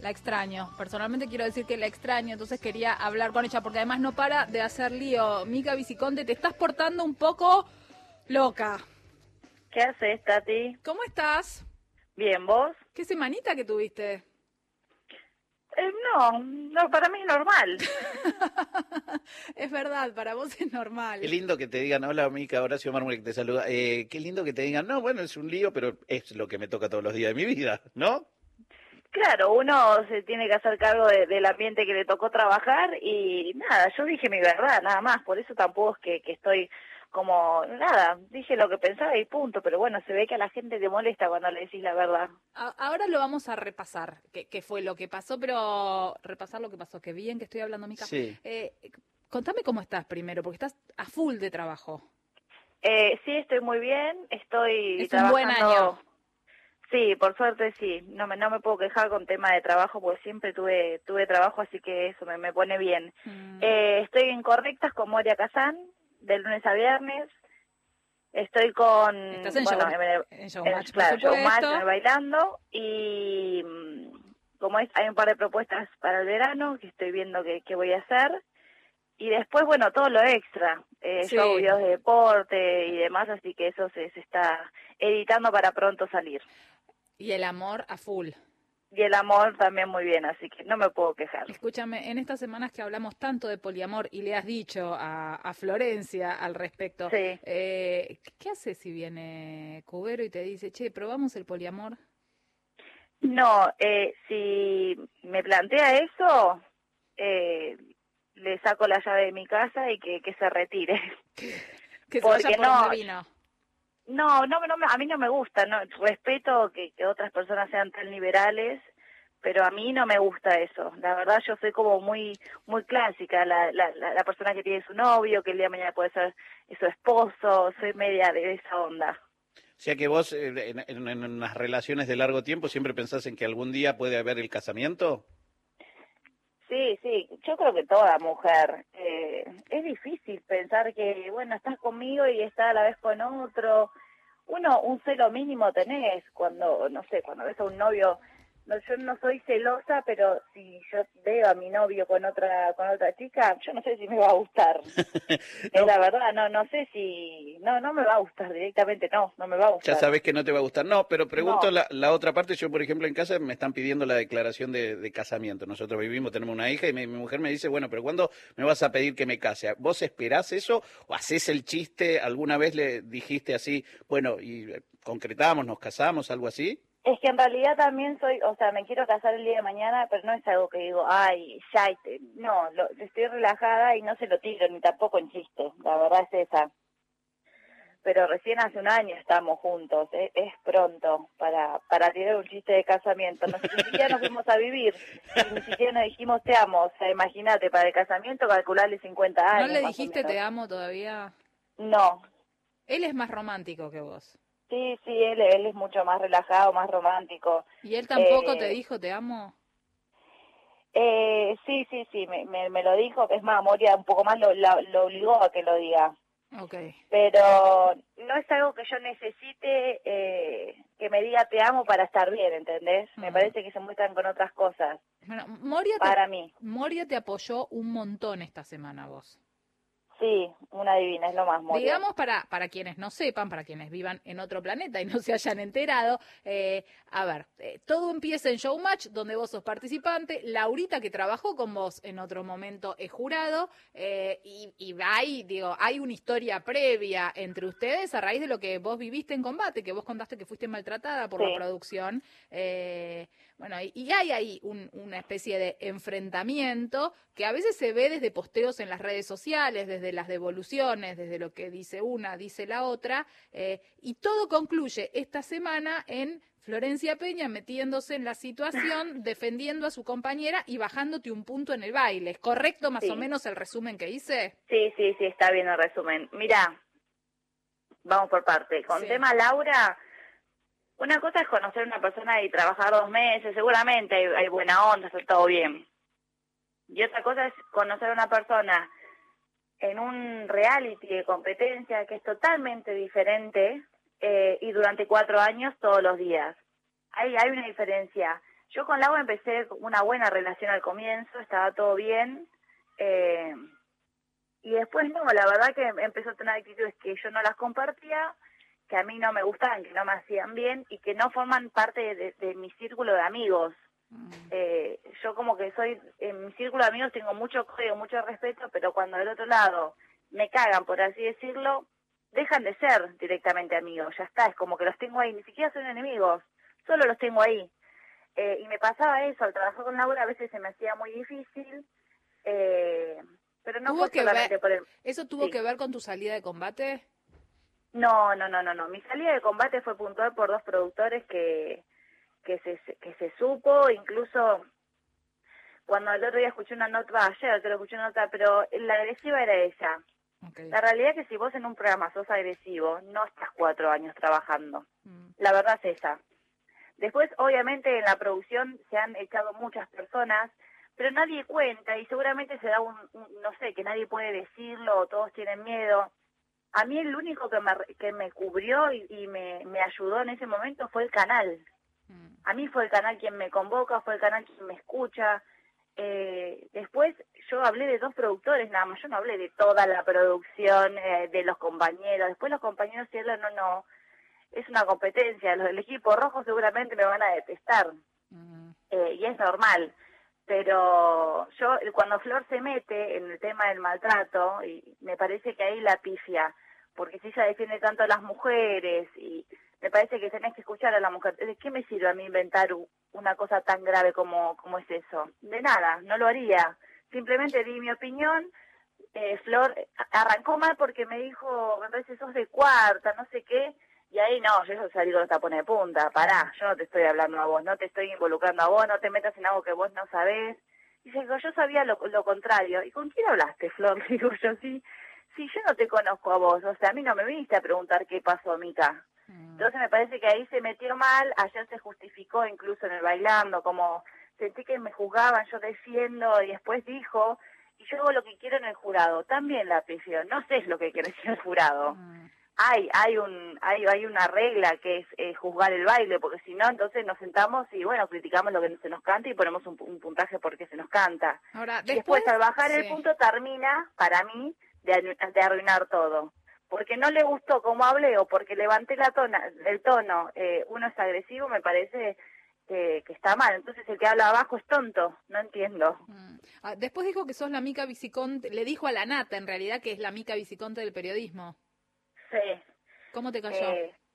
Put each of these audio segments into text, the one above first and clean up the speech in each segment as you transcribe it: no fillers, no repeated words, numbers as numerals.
La extraño. Personalmente quiero decir que la extraño, entonces quería hablar con ella, porque además no para de hacer lío. Mica Viciconte, te estás portando un poco loca. ¿Qué haces, Tati? ¿Cómo estás? Bien, ¿vos? ¿Qué semanita que tuviste? No, para mí es normal. Es verdad, para vos es normal. Qué lindo que te digan, hola Mica, Horacio Mármol que te saluda. Qué lindo que te digan, no, bueno, es un lío, pero es lo que me toca todos los días de mi vida, ¿no? Claro, uno se tiene que hacer cargo del ambiente que le tocó trabajar y nada, yo dije mi verdad, nada más, por eso tampoco es que estoy como, nada, dije lo que pensaba y punto, pero bueno, se ve que a la gente te molesta cuando le decís la verdad. Ahora lo vamos a repasar, qué fue lo que pasó, pero repasar lo que pasó, qué bien que estoy hablando, Mica. Sí. Contame cómo estás primero, porque estás a full de trabajo. Sí, estoy muy bien, estoy Es un buen trabajando. año. Sí, por suerte sí, no me puedo quejar con tema de trabajo porque siempre tuve trabajo, así que eso me pone bien. Estoy en Correctas con Moria Kazán, de lunes a viernes. Estoy con, Estás en bueno, en Showmatch, claro, por supuesto. Showmatch, bailando, y como hay un par de propuestas para el verano que estoy viendo qué voy a hacer. Y después, bueno, todo lo extra. Sí. Yo hago videos de deporte y demás, así que eso se está editando para pronto salir. Y el amor a full. Y el amor también muy bien, así que no me puedo quejar. Escúchame, en estas semanas que hablamos tanto de poliamor y le has dicho a Florencia al respecto, Sí. ¿qué haces si viene Cubero y te dice, che, probamos el poliamor? No, si me plantea eso, le saco la llave de mi casa y que se retire. Que se vaya Porque por donde vino. No, a mí no me gusta, no, respeto que otras personas sean tan liberales, pero a mí no me gusta eso. La verdad yo soy como muy clásica, la persona que tiene su novio, que el día de mañana puede ser su esposo, soy media de esa onda. O sea que vos en unas relaciones de largo tiempo siempre pensás en que algún día puede haber el casamiento. Sí, yo creo que toda mujer. Es difícil pensar que, bueno, estás conmigo y estás a la vez con otro. Un celo mínimo tenés cuando, no sé, cuando ves a un novio. No, yo no soy celosa, pero si yo veo a mi novio con otra chica, yo no sé si me va a gustar. No, Es la verdad, no sé si... No me va a gustar directamente, no me va a ya gustar. sabés que no te va a gustar. No, pero pregunto No. la otra parte. Yo, por ejemplo, en casa me están pidiendo la declaración de casamiento. Nosotros vivimos, tenemos una hija y mi mujer me dice, bueno, pero ¿cuándo me vas a pedir que me case? ¿Vos esperás eso o hacés el chiste? ¿Alguna vez le dijiste así, bueno, y concretamos, nos casamos, algo así? Es que en realidad también soy, o sea, me quiero casar el día de mañana, pero no es algo que digo, ay, ya, no, estoy relajada y no se lo tiro, ni tampoco en chiste, la verdad es esa. Pero recién hace un año estamos juntos, es pronto para tirar un chiste de casamiento. Ni siquiera nos fuimos a vivir, y ni siquiera nos dijimos te amo, o sea, imagínate, para el casamiento calcularle 50 años. ¿No le más o dijiste menos. te amo todavía? No. Él es más romántico que vos. Sí, él es mucho más relajado, más romántico. ¿Y él tampoco te dijo te amo? Sí, me lo dijo, es más, Moria un poco más lo obligó a que lo diga. Okay. Pero no es algo que yo necesite que me diga te amo para estar bien, ¿entendés? Me parece que se muestran con otras cosas. Bueno, mí. Moria te apoyó un montón esta semana vos. Sí, una divina, es lo más, Moria. Digamos, para quienes no sepan, para quienes vivan en otro planeta y no se hayan enterado, todo empieza en Showmatch, donde vos sos participante, Laurita, que trabajó con vos en otro momento, es jurado, y hay una historia previa entre ustedes a raíz de lo que vos viviste en combate, que vos contaste que fuiste maltratada por la producción. Y hay ahí una especie de enfrentamiento que a veces se ve desde posteos en las redes sociales, desde las devoluciones, desde lo que dice una, dice la otra, y todo concluye esta semana en Florencia Peña metiéndose en la situación, defendiendo a su compañera y bajándote un punto en el baile. ¿Es correcto más o menos el resumen que hice? Sí, está bien el resumen. Mirá, vamos por parte. Con tema Laura, una cosa es conocer a una persona y trabajar 2 meses, seguramente hay buena onda, está todo bien. Y otra cosa es conocer a una persona en un reality de competencia que es totalmente diferente y durante 4 años todos los días. Hay una diferencia Yo con Laura empecé una buena relación al comienzo, estaba todo bien, y después no, la verdad que empezó a tener actitudes que yo no las compartía, que a mí no me gustaban, que no me hacían bien y que no forman parte de mi círculo de amigos. Yo como que soy, en mi círculo de amigos tengo mucho código, mucho respeto, pero cuando del otro lado me cagan, por así decirlo, dejan de ser directamente amigos, ya está, es como que los tengo ahí, ni siquiera son enemigos, solo los tengo ahí. Y me pasaba eso, al trabajar con Laura a veces se me hacía muy difícil, pero no fue solamente por el... ¿Eso tuvo que ver con tu salida de combate? No. Mi salida de combate fue puntual por 2 productores que se supo, incluso cuando el otro día escuché una nota, ayer te lo escuché una nota, pero la agresiva era ella. Okay. La realidad es que si vos en un programa sos agresivo, no estás 4 años trabajando. La verdad es esa. Después, obviamente, en la producción se han echado muchas personas, pero nadie cuenta y seguramente se da no sé, que nadie puede decirlo o todos tienen miedo. A mí el único que me cubrió y me ayudó en ese momento fue el canal. A mí fue el canal quien me convoca, fue el canal quien me escucha. Después yo hablé de 2 productores nada más, yo no hablé de toda la producción, de los compañeros. Después los compañeros, si no, es una competencia. Los del equipo rojo seguramente me van a detestar, y es normal. Pero yo, cuando Flor se mete en el tema del maltrato, y me parece que ahí la pifia, porque si ella defiende tanto a las mujeres, y me parece que tenés que escuchar a la mujer. ¿De qué me sirve a mí inventar una cosa tan grave como es eso? De nada, no lo haría. Simplemente di mi opinión. Flor arrancó mal porque me dijo, me parece sos de cuarta, no sé qué, y ahí no, yo salí con los tapones de punta. Pará, yo no te estoy hablando a vos, no te estoy involucrando a vos, no te metas en algo que vos no sabés. Dice, yo sabía lo contrario. ¿Y con quién hablaste, Flor? Digo yo, sí, yo no te conozco a vos, o sea, a mí no me viniste a preguntar qué pasó, Mica. Entonces me parece que ahí se metió mal, ayer se justificó incluso en el bailando, como sentí que me juzgaban, yo defiendo, y después dijo, y yo hago lo que quiero en el jurado. También la prisión, no sé lo que quiere decir el jurado. Hay una regla que es juzgar el baile, porque si no, entonces nos sentamos y bueno, criticamos lo que se nos canta y ponemos un puntaje porque se nos canta. Ahora, después al bajar el punto termina, para mí, de arruinar todo. Porque no le gustó cómo hablé o porque levanté el tono, uno es agresivo, me parece que está mal. Entonces el que habla abajo es tonto, no entiendo. Después dijo que sos la Mica Viciconte, le dijo a la Nata en realidad que es la Mica Viciconte del periodismo. Sí. ¿Cómo te cayó?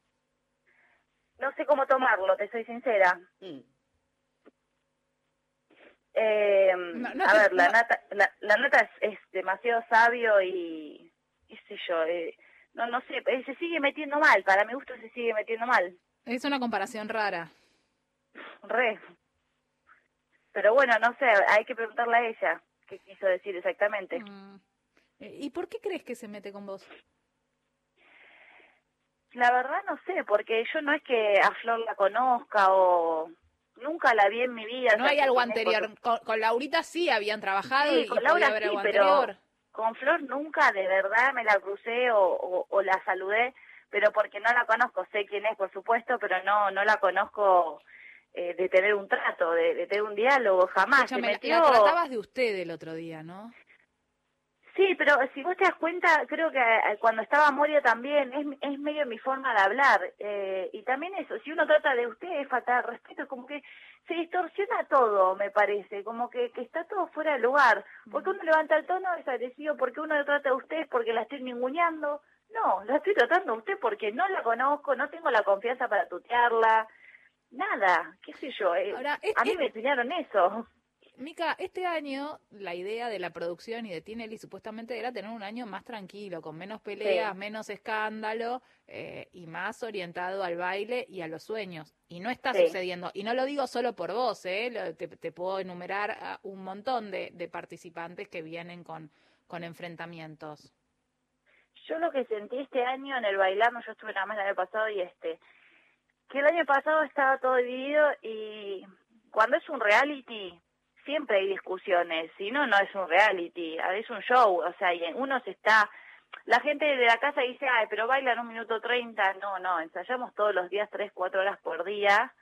No sé cómo tomarlo, te soy sincera. La Nata es demasiado sabio y qué sé yo, no sé, se sigue metiendo mal, para mi gusto se sigue metiendo mal. Es una comparación rara. Pero bueno, no sé, hay que preguntarle a ella qué quiso decir exactamente. ¿Y por qué crees que se mete con vos? La verdad no sé, porque yo no es que a Flor la conozca o nunca la vi en mi vida. No hay algo anterior. Con Laurita sí habían trabajado sí, con Laura sí, pero con Flor nunca de verdad me la crucé o la saludé, pero porque no la conozco. Sé quién es, por supuesto, pero no la conozco de tener un trato, de tener un diálogo, jamás. Escúchame, la tratabas de usted el otro día, ¿no? Sí, pero si vos te das cuenta, creo que cuando estaba Moria también, es medio mi forma de hablar. Y también eso, si uno trata de usted es falta de respeto, como que se distorsiona todo, me parece, como que está todo fuera de lugar. Porque uno levanta el tono, es agresivo, porque uno le trata de usted, porque la estoy ninguneando. No, la estoy tratando a usted porque no la conozco, no tengo la confianza para tutearla, nada, qué sé yo. Ahora, a mí me enseñaron eso. Mica, este año la idea de la producción y de Tinelli supuestamente era tener un año más tranquilo, con menos peleas, menos escándalo y más orientado al baile y a los sueños. Y no está sucediendo. Y no lo digo solo por vos, te puedo enumerar a un montón de participantes que vienen con enfrentamientos. Yo lo que sentí este año en el bailando, yo estuve nada más el año pasado y que el año pasado estaba todo dividido y cuando es un reality siempre hay discusiones, si no, no es un reality, es un show, o sea, y uno la gente de la casa dice, pero bailan 1 minuto 30, no, ensayamos todos los días 3, 4 horas por día,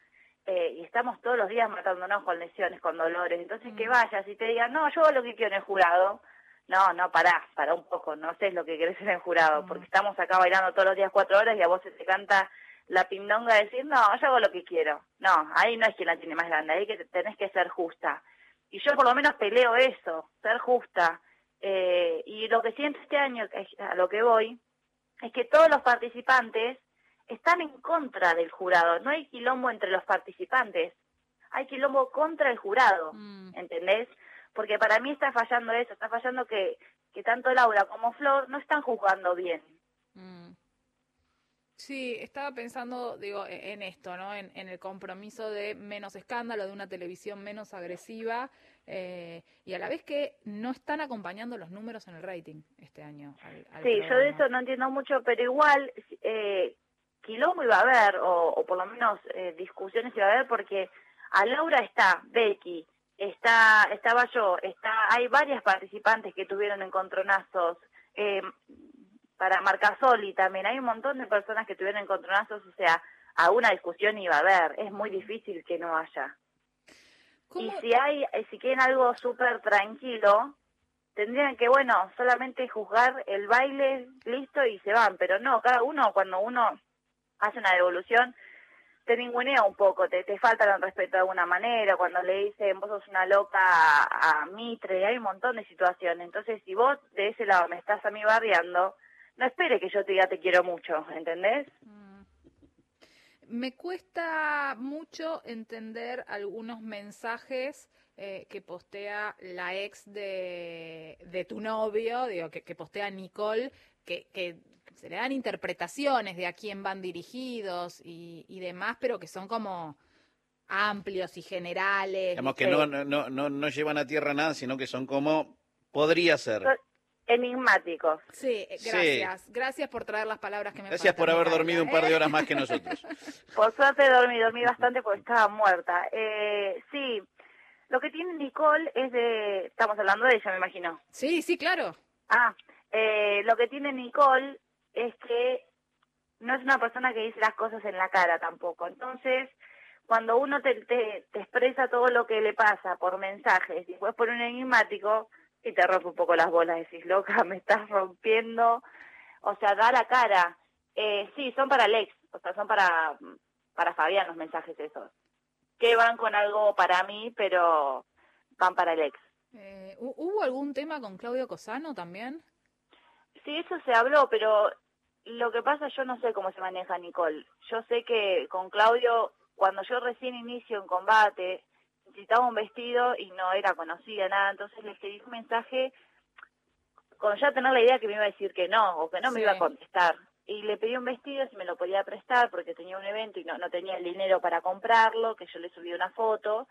y estamos todos los días matándonos con lesiones, con dolores. Entonces que vayas y te digan, no, yo hago lo que quiero en el jurado. No, pará un poco, no sé lo que querés en el jurado, porque estamos acá bailando todos los días 4 horas y a vos se te canta la pindonga de decir, no, yo hago lo que quiero. No, ahí no es quien la tiene más grande, ahí que tenés que ser justa. Y yo por lo menos peleo eso, ser justa. Y lo que siento este año, a lo que voy, es que todos los participantes están en contra del jurado. No hay quilombo entre los participantes, hay quilombo contra el jurado, ¿entendés? Porque para mí está fallando eso, está fallando que tanto Laura como Flor no están juzgando bien. Sí, estaba pensando, digo, en esto, ¿no? En el compromiso de menos escándalo, de una televisión menos agresiva, y a la vez que no están acompañando los números en el rating este año al Sí, programa. yo de eso no entiendo mucho, pero igual quilombo iba a haber, o por lo menos discusiones iba a haber, porque a Laura está Becky, estaba yo, hay varias participantes que tuvieron encontronazos, para Marcasoli también, hay un montón de personas que tuvieron encontronazos, o sea, a una discusión iba a haber, es muy difícil que no haya. ¿Cómo? Y si quieren algo súper tranquilo, tendrían que, bueno, solamente juzgar el baile, listo, y se van, pero no, cada uno, cuando uno hace una devolución, te ningunea un poco, te faltan el respeto de alguna manera, cuando le dicen vos sos una loca a Mitre, hay un montón de situaciones. Entonces, si vos de ese lado me estás a mí bardeando, no espere que yo te diga te quiero mucho, ¿entendés? Me cuesta mucho entender algunos mensajes que postea la ex de tu novio, digo, que postea Nicole, que se le dan interpretaciones de a quién van dirigidos y demás, pero que son como amplios y generales. Digamos que no llevan a tierra nada, sino que son como podría ser. Enigmáticos. Sí, gracias. Sí. Gracias por traer las palabras que me Gracias por haber dormido un par de horas más que nosotros. Por suerte dormí bastante porque estaba muerta. Sí, lo que tiene Nicole es de... Estamos hablando de ella, me imagino. Sí, claro. Lo que tiene Nicole es que no es una persona que dice las cosas en la cara tampoco. Entonces, cuando uno te expresa todo lo que le pasa por mensajes y después por un enigmático, y te rompe un poco las bolas, decís, loca, me estás rompiendo. O sea, da la cara. Sí, son para Alex, o sea, son para Fabián los mensajes esos. Que van con algo para mí, pero van para Alex. ¿Hubo algún tema con Claudio Cosano también? Sí, eso se habló, pero lo que pasa, yo no sé cómo se maneja Nicole. Yo sé que con Claudio, cuando yo recién inicio en combate, necesitaba un vestido y no era conocida, nada, entonces le escribí un mensaje con ya tener la idea que me iba a decir que no, o que no me iba a contestar. Y le pedí un vestido si me lo podía prestar porque tenía un evento y no tenía el dinero para comprarlo, que yo le subí una foto.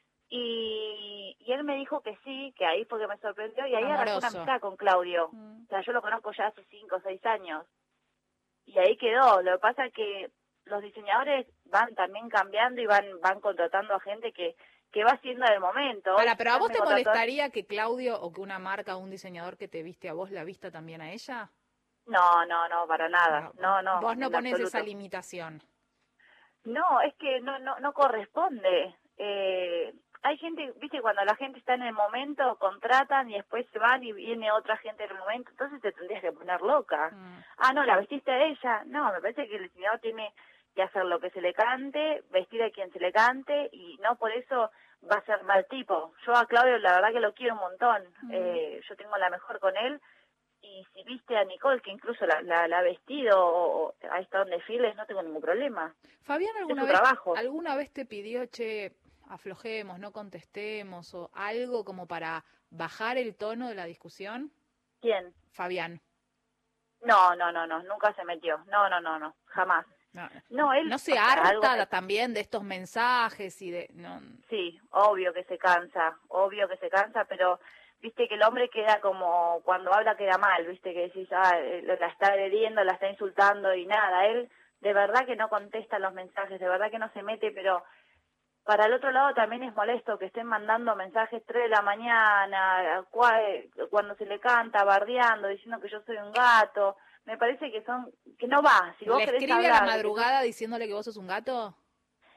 Y él me dijo que sí, que ahí fue que me sorprendió, y ahí arrancó una amistad con Claudio. O sea, yo lo conozco ya hace 5 o 6 años. Y ahí quedó. Lo que pasa es que los diseñadores van también cambiando y van contratando a gente que va haciendo el momento. Pero ¿a vos te molestaría que Claudio o que una marca o un diseñador que te viste a vos la vista también a ella? No, para nada. No. Vos no ponés esa limitación. No, es que no corresponde. Hay gente, viste, cuando la gente está en el momento, contratan y después se van y viene otra gente en el momento, entonces te tendrías que poner loca. No, ¿la vestiste a ella? No, me parece que el diseñador tiene que hacer lo que se le cante, vestir a quien se le cante, y no por eso va a ser mal tipo. Yo a Claudio la verdad que lo quiero un montón. Yo tengo la mejor con él, y si viste a Nicole, que incluso la ha vestido o ha estado en desfiles, no tengo ningún problema. Fabián, ¿alguna vez te pidió, che, aflojemos, no contestemos, o algo como para bajar el tono de la discusión? ¿Quién? Fabián. No, nunca se metió. No, jamás. No, él ¿no se harta también de estos mensajes y de...? No. Sí, obvio que se cansa, pero viste que el hombre queda como, cuando habla queda mal, viste que decís, la está agrediendo, la está insultando y nada, él de verdad que no contesta los mensajes, de verdad que no se mete, pero para el otro lado también es molesto que estén mandando mensajes 3 de la mañana, cuando se le canta, bardeando, diciendo que yo soy un gato. Me parece que no va. Si vos ¿Le querés escribe hablar, a la madrugada diciéndole que vos sos un gato?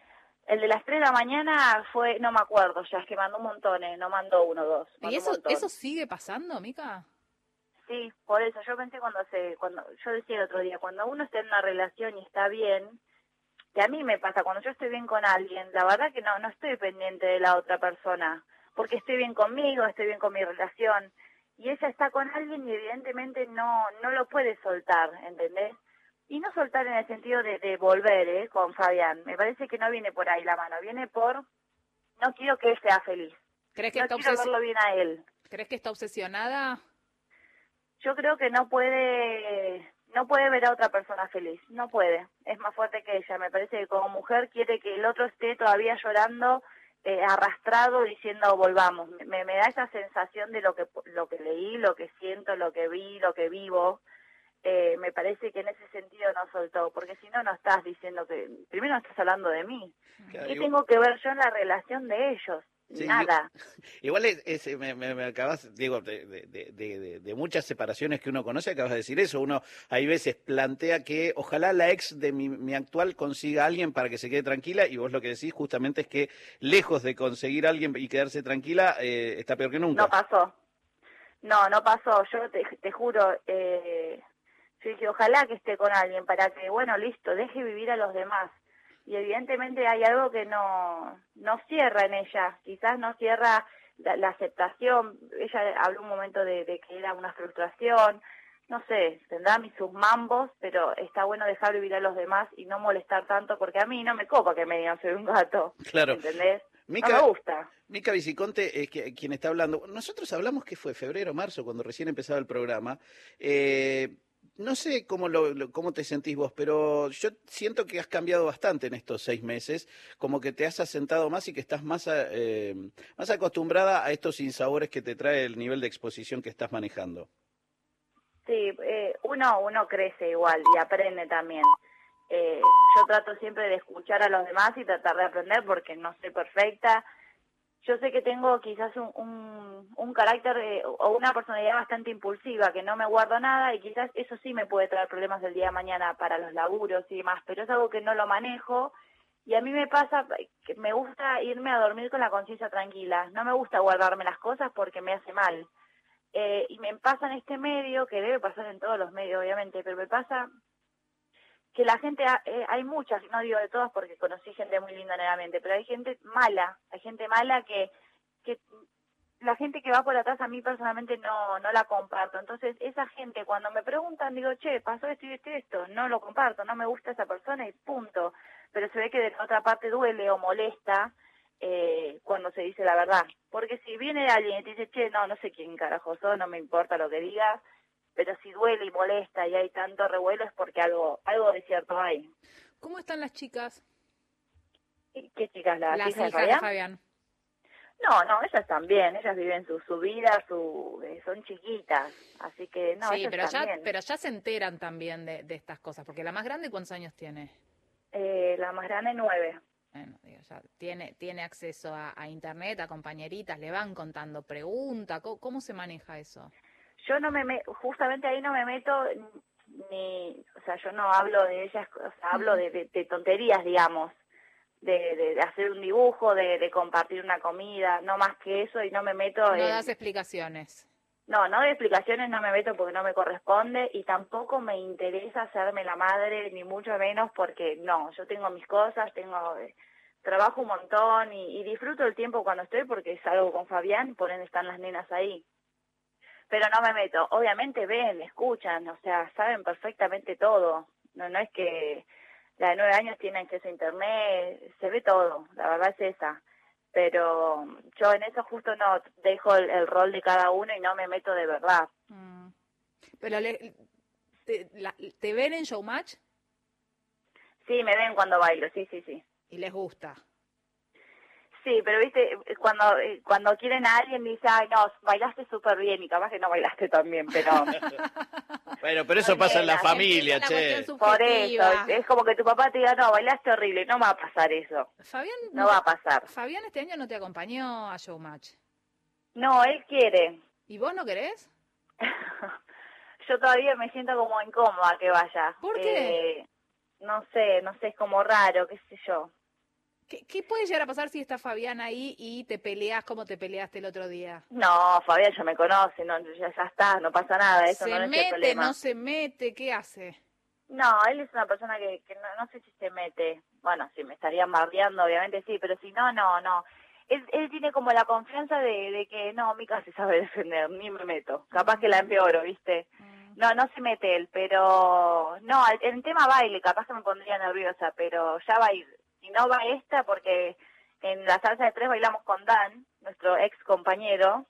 El de las 3 de la mañana fue, no me acuerdo ya, es que mandó montones, no mandó 1 o 2. ¿Y eso sigue pasando, Mica? Sí, por eso, yo pensé yo decía el otro día, cuando uno está en una relación y está bien, que a mí me pasa, cuando yo estoy bien con alguien, la verdad que no estoy pendiente de la otra persona, porque estoy bien conmigo, estoy bien con mi relación, y ella está con alguien y evidentemente no lo puede soltar, ¿entendés? Y no soltar en el sentido de volver, con Fabián, me parece que no viene por ahí la mano, viene por, no quiero que él sea feliz, ¿Crees que no quiero verlo bien a él. ¿Crees que está obsesionada? Yo creo que no puede ver a otra persona feliz, no puede, es más fuerte que ella, me parece que como mujer quiere que el otro esté todavía llorando, arrastrado, diciendo volvamos, me da esa sensación de lo que leí, lo que siento, lo que vi, lo que vivo, me parece que en ese sentido no soltó, porque si no estás diciendo que, primero no estás hablando de mí, ¿qué tengo que ver yo en la relación de ellos? Sí, nada. Igual me acabas, digo, de muchas separaciones que uno conoce, acabas de decir eso. Uno hay veces plantea que ojalá la ex de mi actual consiga a alguien para que se quede tranquila, y vos lo que decís justamente es que lejos de conseguir a alguien y quedarse tranquila, está peor que nunca. No pasó. No pasó. Yo te juro, yo dije, ojalá que esté con alguien para que, bueno, listo, deje vivir a los demás. Y evidentemente hay algo que no cierra en ella, quizás no cierra la aceptación. Ella habló un momento de que era una frustración, no sé, tendrá sus mambos, pero está bueno dejar vivir a los demás y no molestar tanto, porque a mí no me copa que me digan soy un gato, claro. ¿entendés? Mica, no me gusta. Mica Viciconte es quien está hablando. Nosotros hablamos que fue febrero, marzo, cuando recién empezaba el programa. No sé cómo te sentís vos, pero yo siento que has cambiado bastante en estos 6 meses, como que te has asentado más y que estás más acostumbrada a estos sinsabores que te trae el nivel de exposición que estás manejando. Sí, uno crece igual y aprende también. Yo trato siempre de escuchar a los demás y tratar de aprender porque no soy perfecta. Yo sé que tengo quizás un carácter o una personalidad bastante impulsiva, que no me guardo nada y quizás eso sí me puede traer problemas del día de mañana para los laburos y demás, pero es algo que no lo manejo y a mí me pasa que me gusta irme a dormir con la conciencia tranquila, no me gusta guardarme las cosas porque me hace mal. Y me pasa en este medio, que debe pasar en todos los medios obviamente, pero me pasa que la gente, hay muchas, no digo de todas porque conocí gente muy linda en el ambiente, pero hay gente mala que la gente que va por atrás a mí personalmente no la comparto. Entonces esa gente cuando me preguntan digo, che, pasó esto y esto y esto, no lo comparto, no me gusta esa persona y punto. Pero se ve que de la otra parte duele o molesta cuando se dice la verdad. Porque si viene alguien y te dice, che, no sé quién carajo sos, no me importa lo que digas, pero si duele y molesta y hay tanto revuelo es porque algo de cierto hay. ¿Cómo están las chicas? ¿Qué chicas? ¿Las hijas de Fabián? No, ellas también, ellas viven su vida, son chiquitas, así que no, sí, ellas también. pero ya se enteran también de estas cosas, porque la más grande, ¿cuántos años tiene? La más grande 9. Bueno, digo, ya tiene acceso a internet, a compañeritas, le van contando, pregunta, ¿cómo se maneja eso? Yo justamente ahí no me meto o sea, yo no hablo de ellas, o sea, hablo de tonterías, digamos, de hacer un dibujo, de compartir una comida, no más que eso, y no me meto No das explicaciones. No de explicaciones no me meto porque no me corresponde y tampoco me interesa hacerme la madre, ni mucho menos porque no, yo tengo mis cosas, trabajo un montón y disfruto el tiempo cuando estoy porque salgo con Fabián, por ende están las nenas ahí. Pero no me meto. Obviamente ven, escuchan, o sea, saben perfectamente todo. No es que la de 9 años tiene acceso a internet, se ve todo, la verdad es esa. Pero yo en eso justo no dejo el rol de cada uno y no me meto de verdad. Pero ¿te ven en Showmatch? Sí, me ven cuando bailo, sí. ¿Y les gusta? Sí, pero viste, cuando quieren a alguien dice, ay, no, bailaste súper bien, y capaz que no bailaste tan bien, pero... Bueno, pero eso pasa en la familia, che. Por eso, es como que tu papá te diga, no, bailaste horrible, no va a pasar eso. Fabián no va a pasar. Fabián este año no te acompañó a Showmatch. No, él quiere. ¿Y vos no querés? Yo todavía me siento como incómoda que vaya. ¿Por qué? No sé, es como raro, qué sé yo. ¿Qué puede llegar a pasar si está Fabián ahí y te peleas como te peleaste el otro día? No, Fabián ya me conoce, no, ya está, no pasa nada, eso ¿Se no es el mete, problema. no se mete? ¿Qué hace? No, él es una persona que no sé si se mete. Bueno, si me estarían bardeando, obviamente sí, pero si no, no. Él tiene como la confianza de que no, Mica se sabe defender, ni me meto. Capaz que la empeoro, ¿viste? No se mete él, pero no, el tema baile, capaz que me pondría nerviosa, pero ya va a ir. Si no va esta, porque en la salsa de tres bailamos con Dan, nuestro ex compañero,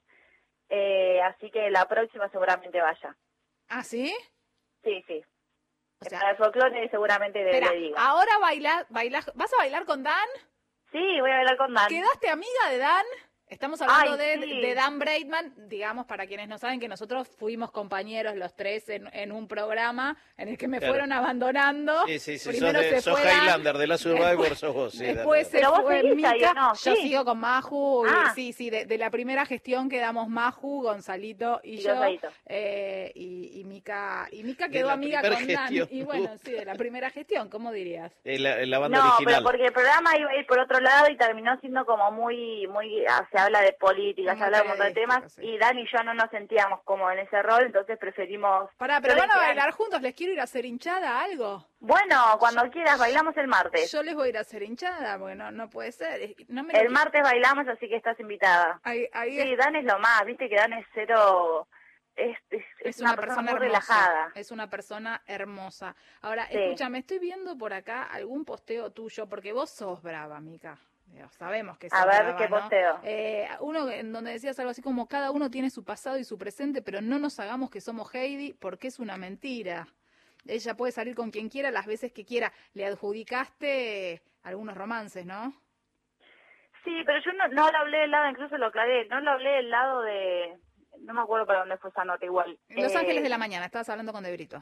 así que la próxima seguramente vaya. ¿Ah, sí? Sí. O sea, Para el folclore seguramente espera, le diga. ahora ¿vas a bailar con Dan? Sí, voy a hablar con Dan. ¿Quedaste amiga de Dan? Estamos hablando sí. de Dan Braidman, digamos, para quienes no saben que nosotros fuimos compañeros los tres en un programa en el que me fueron abandonando. Sí. Primero sos Highlander de la Survivor, sos vos. Sí, después se Pero vos fue seguís ahí, Mica. ¿no? Yo Sí. sigo con Maju. Ah. Sí, de la primera gestión quedamos Maju, Gonzalito y yo. Gonzalito. Y Mica De quedó la amiga primera con gestión. Dan. Y bueno, sí, de la primera gestión, ¿cómo dirías? La banda No, original. pero porque el programa iba a ir por otro lado y terminó siendo como muy, se habla de política, se habla de un montón de temas, Sí. y Dan y yo no nos sentíamos como en ese rol, entonces preferimos... Pará, pero van a bailar juntos, les quiero ir a hacer hinchada, algo. Bueno, cuando quieras, bailamos el martes. Yo les voy a ir a hacer hinchada, bueno, no puede ser. No me El martes bailamos, así que estás invitada. Ahí Sí, Dan es lo más, viste que Dan es cero... Es una persona muy relajada. Es una persona hermosa. Ahora, Sí. escúchame, estoy viendo por acá algún posteo tuyo, porque vos sos brava, Mica. Sabemos que sos A ver, brava, ¿qué ¿no? posteo? Uno en donde decías algo así como cada uno tiene su pasado y su presente, pero no nos hagamos que somos Heidi porque es una mentira. Ella puede salir con quien quiera las veces que quiera. Le adjudicaste algunos romances, ¿no? Sí, pero yo no lo hablé del lado, incluso lo aclaré, no lo hablé del lado de... No me acuerdo para dónde fue esa nota igual. Los Ángeles de la Mañana, estabas hablando con De Brito.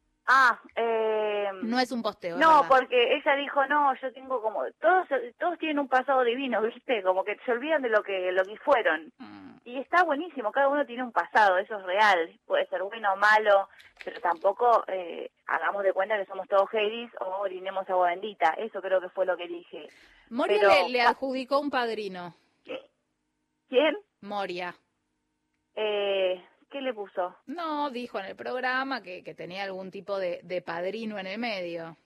No es un posteo. No, ¿verdad? porque ella dijo, no, yo tengo como... Todos tienen un pasado divino, ¿viste? Como que se olvidan de lo que fueron. Y está buenísimo, cada uno tiene un pasado, eso es real. Puede ser bueno o malo, pero tampoco hagamos de cuenta que somos todos Heidis o orinemos agua bendita. Eso creo que fue lo que dije. Moria Pero- le adjudicó un padrino. ¿Quién? Moria. ¿Qué le puso? No, dijo en el programa que tenía algún tipo de padrino en el medio.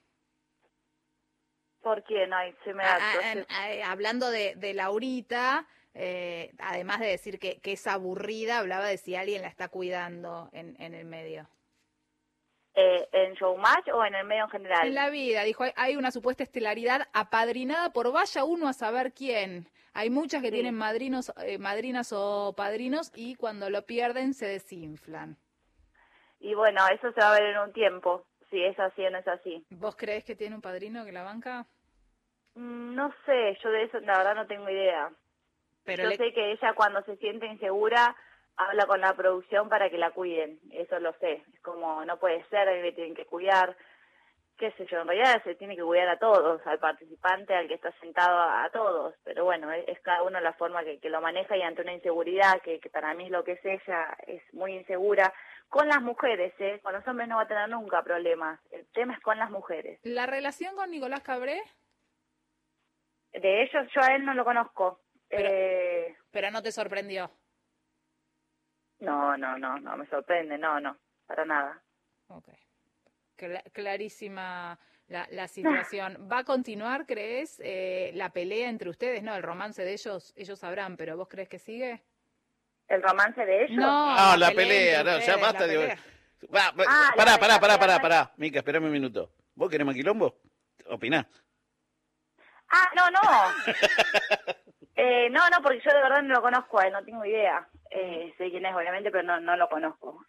¿Por quién? Ay, se me da... Hablando de Laurita, además de decir que es aburrida, hablaba de si alguien la está cuidando en el medio. ¿En Showmatch o en el medio en general? En la vida, dijo, hay una supuesta estelaridad apadrinada por vaya uno a saber quién. Hay muchas que Sí. tienen madrinas o padrinos y cuando lo pierden se desinflan. Y bueno, eso se va a ver en un tiempo, si es así o no es así. ¿Vos creés que tiene un padrino que la banca? No sé, yo de eso la verdad no tengo idea. Pero Yo sé que ella cuando se siente insegura habla con la producción para que la cuiden, eso lo sé. Es como, no puede ser, a mí me tienen que cuidar, qué sé yo, en realidad se tiene que cuidar a todos, al participante, al que está sentado, a todos. Pero bueno, es cada uno la forma que lo maneja y ante una inseguridad, que para mí es lo que es ella, es muy insegura. Con las mujeres, con los hombres no va a tener nunca problemas, el tema es con las mujeres. ¿La relación con Nicolás Cabré? De ellos yo a él no lo conozco. Pero no te sorprendió. No, me sorprende, no, para nada. Ok. Clarísima la situación. ¿Va a continuar, crees, la pelea entre ustedes? No, el romance de ellos sabrán, pero ¿vos crees que sigue? ¿El romance de ellos? No, la pelea, entre no, ya ustedes, basta la de... pelea. Pará. Mica, esperame un minuto. ¿Vos querés más quilombo? Opinás. No, porque yo de verdad no lo conozco a él, no tengo idea. Sé quién es, obviamente, pero no lo conozco.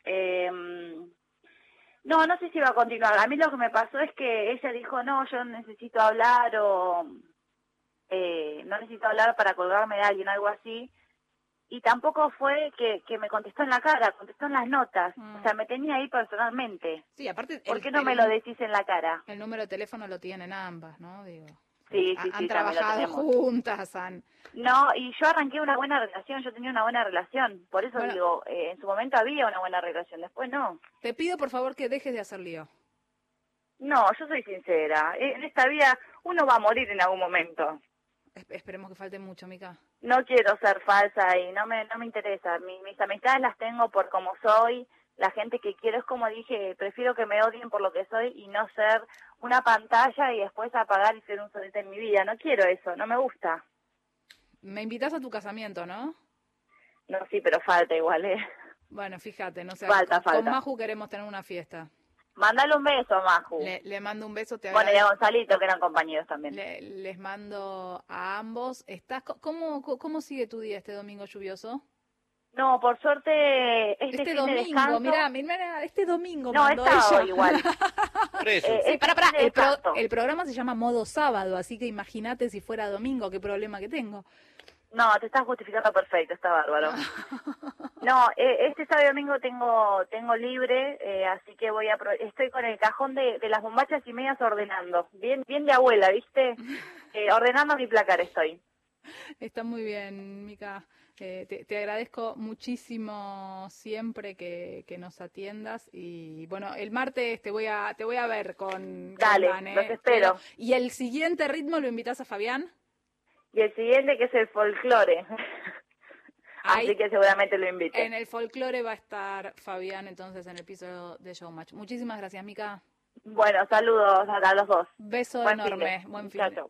No sé si va a continuar. A mí lo que me pasó es que ella dijo, no, yo necesito hablar no necesito hablar para colgarme de alguien, algo así. Y tampoco fue que me contestó en la cara, contestó en las notas. O sea, me tenía ahí personalmente. Sí, aparte... ¿Por qué no me lo decís en la cara? El número de teléfono lo tienen ambas, ¿no? Digo. Sí, Han también lo trabajado tenemos. juntas, No, y yo arranqué una buena relación, yo tenía una buena relación. Por eso Bueno. digo, en su momento había una buena relación, después no. Te pido, por favor, que dejes de hacer lío. No, yo soy sincera. En esta vida uno va a morir en algún momento. Esperemos que falte mucho, Mica. No quiero ser falsa y no me interesa. Mis amistades las tengo por como soy. La gente que quiero es como dije, prefiero que me odien por lo que soy y no ser una pantalla y después apagar y ser un solete en mi vida. No quiero eso, no me gusta. Me invitas a tu casamiento, ¿no? No, sí, pero falta igual, Bueno, fíjate, no sé. Falta. Con Maju queremos tener una fiesta. Mándale un beso, Maju. Le mando un beso, te Bueno, y a agradezco. Gonzalito, que eran compañeros también. Les mando a ambos. ¿Cómo sigue tu día este domingo lluvioso? No, por suerte, Este fin de domingo, descanso... mirá, este domingo No, mandó es sábado ella. igual. Por eso. Sí, pará, fin de descanso. el programa se llama Modo Sábado, así que imagínate si fuera domingo, qué problema que tengo. No, te estás justificando perfecto, está bárbaro. No, este sábado y domingo tengo libre, así que estoy con el cajón de las bombachas y medias ordenando. Bien de abuela, ¿viste? Ordenando mi placar estoy. Está muy bien, Mica. Te agradezco muchísimo siempre que nos atiendas y bueno, el martes te voy a ver con Dale, Vane. los espero. ¿Y el siguiente ritmo lo invitas a Fabián? Y el siguiente que es el folclore. Ahí, Así que seguramente lo invite. en el folclore va a estar Fabián entonces en el piso de Showmatch. Muchísimas gracias, Mica. Bueno, saludos a los dos. Beso Buen enorme. finde. Buen fin Chao, de. chao.